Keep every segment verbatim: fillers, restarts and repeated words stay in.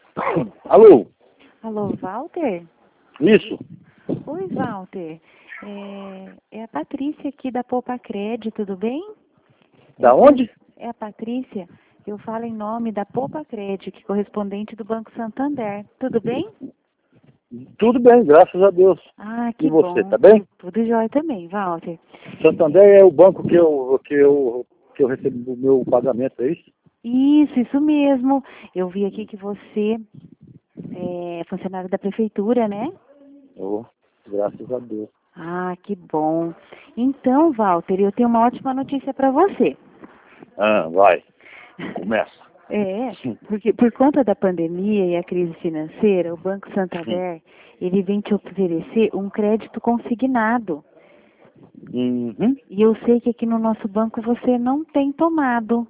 Alô? Alô, Walter? Isso? Oi, Walter. É, é a Patrícia aqui da Poupa Cred, tudo bem? Da Eu onde? falo- É a Patrícia. Eu falo em nome da Poupa Cred, que é correspondente do Banco Santander. Tudo bem? Tudo bem, graças a Deus. Ah, E que você, bom. tá bem? Tudo jóia também, Walter. Santander é o banco que eu, que eu, que eu recebo o meu pagamento, é isso? Isso, isso mesmo. Eu vi aqui que você é funcionário da prefeitura, né? Oh, graças a Deus. Ah, que bom. Então, Walter, eu tenho uma ótima notícia para você. Ah, vai, começa. É, porque por conta da pandemia e a crise financeira, o Banco Santander, ele vem te oferecer um crédito consignado. Uhum. E eu sei que aqui no nosso banco você não tem tomado.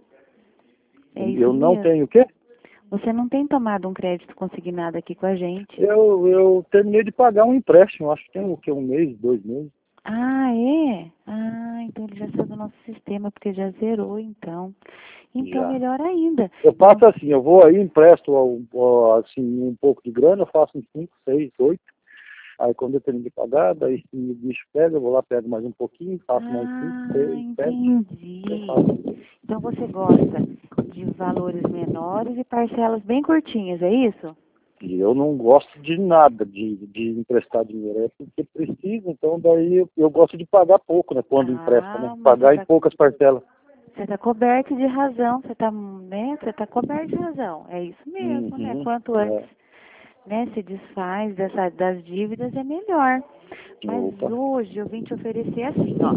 É isso Eu não mesmo. tenho o quê? Você não tem tomado um crédito consignado aqui com a gente. Eu, eu terminei de pagar um empréstimo, acho que tem o quê? Um mês, dois meses. Ah, é? Ah, então ele já saiu do nosso sistema, porque já zerou, então. Então, Já. melhor ainda. Eu Não. faço assim, eu vou aí, empresto ao- ao, assim, um pouco de grana, eu faço uns cinco, seis, oito. Aí quando eu termino de pagar, daí se o bicho pega, eu vou lá, pego mais um pouquinho, faço mais cinco, Ah, seis, sete, eu entendi. faço. Então você gosta de valores menores e parcelas bem curtinhas, é isso? E eu não gosto de nada de, de emprestar dinheiro, é porque precisa, então daí eu, eu gosto de pagar pouco, né, quando empresta, né, Ah, mas você pagar em está poucas parcelas. você tá coberto de razão, você está, né? Você tá coberto de razão. É isso mesmo, né? Uhum, Quanto antes, é, né, se desfaz dessa, das dívidas é melhor. Mas opa, hoje eu vim te oferecer assim, ó.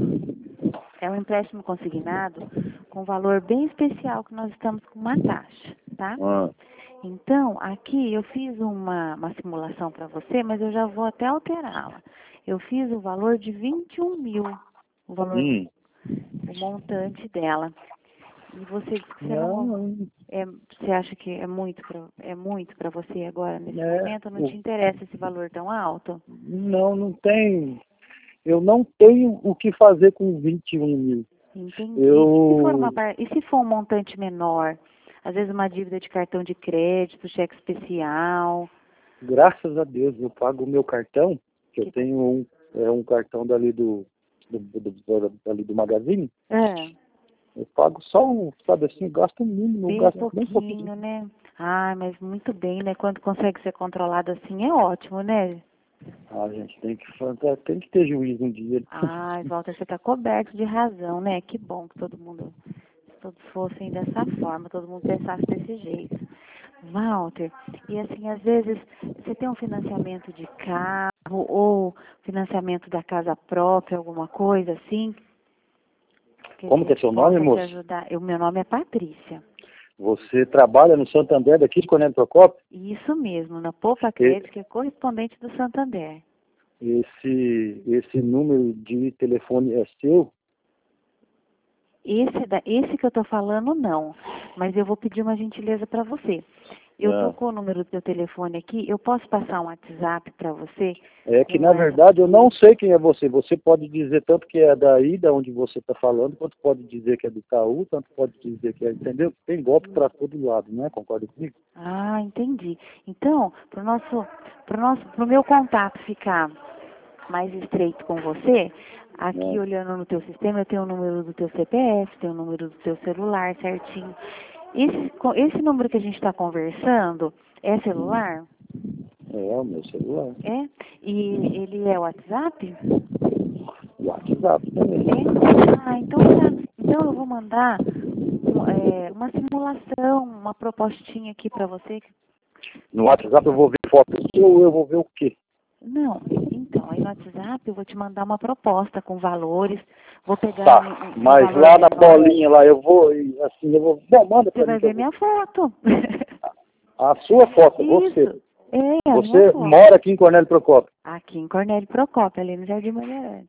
É um empréstimo consignado com valor bem especial que nós estamos com uma taxa, tá? ah, Então, aqui eu fiz uma, uma simulação para você, mas eu já vou até alterá-la. Eu fiz o valor de vinte e um mil, o valor, hum, o montante dela. E você disse que você não, não, é, você acha que é muito para é muito para você agora nesse é, momento? Não o, te interessa esse valor tão alto? não, não tem, eu não tenho o que fazer com vinte e um mil. Entendi. E se for uma Eu, par- e se for um montante menor? Às vezes uma dívida de cartão de crédito, cheque especial, graças a Deus, eu pago o meu cartão, que eu que tá, tenho um, é um cartão dali do, do, do, do, dali do Magazine, é, eu pago só um, sabe assim, eu gasto o mínimo, eu bem gasto bem pouquinho. pouquinho, né? Ah, mas muito bem, né? Quando consegue ser controlado assim é ótimo, né? A gente tem que, fa- tem que ter juízo um dia. Ai, Walter, você está coberto de razão, né? Que bom que todo mundo, todos fossem dessa forma, todo mundo pensasse desse jeito. Walter, e assim, às vezes você tem um financiamento de carro ou financiamento da casa própria, alguma coisa assim, que a Como que é gente seu nome, possa te moço? ajudar. O meu nome é Patrícia. Você trabalha no Santander daqui de Coronel Procópio? Isso mesmo, na Poupa E- Crédito, que é correspondente do Santander. Esse, esse número de telefone é seu? Esse, da, esse que eu estou falando, não. Mas eu vou pedir uma gentileza para você. Eu estou Ah, com o número do teu telefone aqui. Eu posso passar um WhatsApp para você é que, com na essa. verdade, eu não sei quem é você. Você pode dizer tanto que é daí, da onde você está falando, quanto pode dizer que é do Itaú, tanto pode dizer que é, entendeu? Tem golpe para todo lado, né? Concorda comigo? Ah, entendi. Então, para o nosso, pro nosso, pro meu contato ficar mais estreito com você, aqui Né? olhando no teu sistema, eu tenho o número do teu C P F, tenho o número do teu celular certinho. Esse, co- esse número que a gente está conversando é celular? É o meu celular. É? E ele é WhatsApp? O WhatsApp também. É? Ah, então tá. Então eu vou mandar um, é, uma simulação, uma propostinha aqui para você. No WhatsApp eu vou ver foto sua ou eu vou ver o quê? Não, então, aí no WhatsApp eu vou te mandar uma proposta com valores, vou pegar um, Tá, um- um mas valor lá na menor, bolinha lá eu vou, e, assim, eu vou. Bom, manda você pra mim vai que eu ver vou. minha foto. A sua foto, você. Isso, é a minha Você foto. mora aqui em Cornélio Procópio. Aqui em Cornélio Procópio, ali no Jardim Bandeirantes.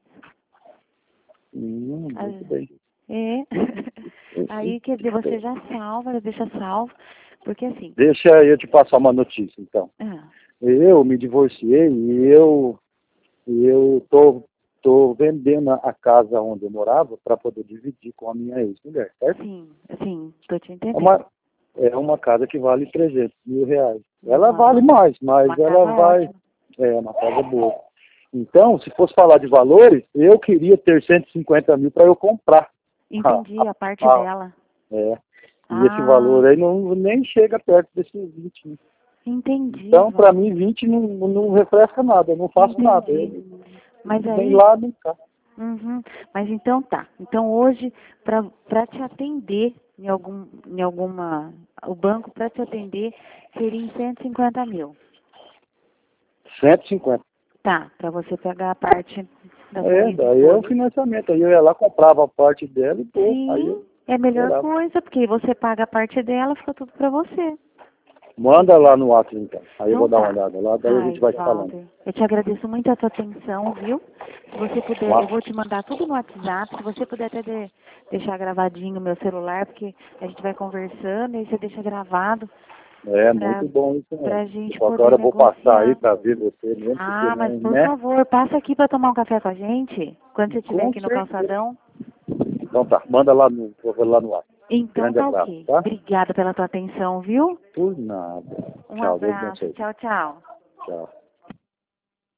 Hum, muito Ah, bem. é. Eu sim, Aí, quer dizer, muito você bem. já salva, deixa salvo, porque assim, Deixa eu te passar uma notícia, então. ah, Eu me divorciei e eu e eu tô, tô vendendo a casa onde eu morava para poder dividir com a minha ex-mulher, certo? sim, sim, tô te É uma, entendendo. É uma casa que vale trezentos mil reais. Ela Uma- vale mais, mas uma ela casa vai... ótima. É uma casa boa. Então, se fosse falar de valores, eu queria ter cento e cinquenta mil para eu comprar. Entendi, a parte Ah, dela. é. E esse Ah, valor aí não, nem chega perto desses vinte mil. entendi, Então, para Walter. mim, vinte não, não refresca nada, eu não faço nada. Entendi. Eu, Mas nem aí, lá, nem cá. uhum. Mas então tá. Então hoje, para te atender em algum, em alguma, o banco para te atender seria em cento e cinquenta mil. cento e cinquenta. Tá, para você pegar a parte da sua É, daí é o ex-esposa. financiamento. Aí eu ia lá, comprava a parte dela e pô, aí Sim, eu é a melhor esperava. coisa, porque você paga a parte dela, fica tudo para você. Manda lá no WhatsApp então. Aí eu Então vou dar uma tá. olhada lá, daí a Ai, gente vai se falando. Walter, eu te agradeço muito a tua atenção, viu? Se você puder, eu vou te mandar tudo no WhatsApp. Se você puder até de- deixar gravadinho o meu celular, porque a gente vai conversando e aí você deixa gravado É pra, muito bom isso pra mesmo. gente Qualquer poder hora eu vou passar aí negociar. para ver você mesmo, porque Ah, mas não, por né? favor, passa aqui para tomar um café com a gente, quando você estiver Com aqui no certeza. calçadão. Então tá, manda lá no, lá no WhatsApp. Então Grande tá abraço, ok. tá? Obrigada pela tua atenção, viu? Por nada. Um Tchau, Deus abraço. abençoe. Tchau, tchau. Tchau.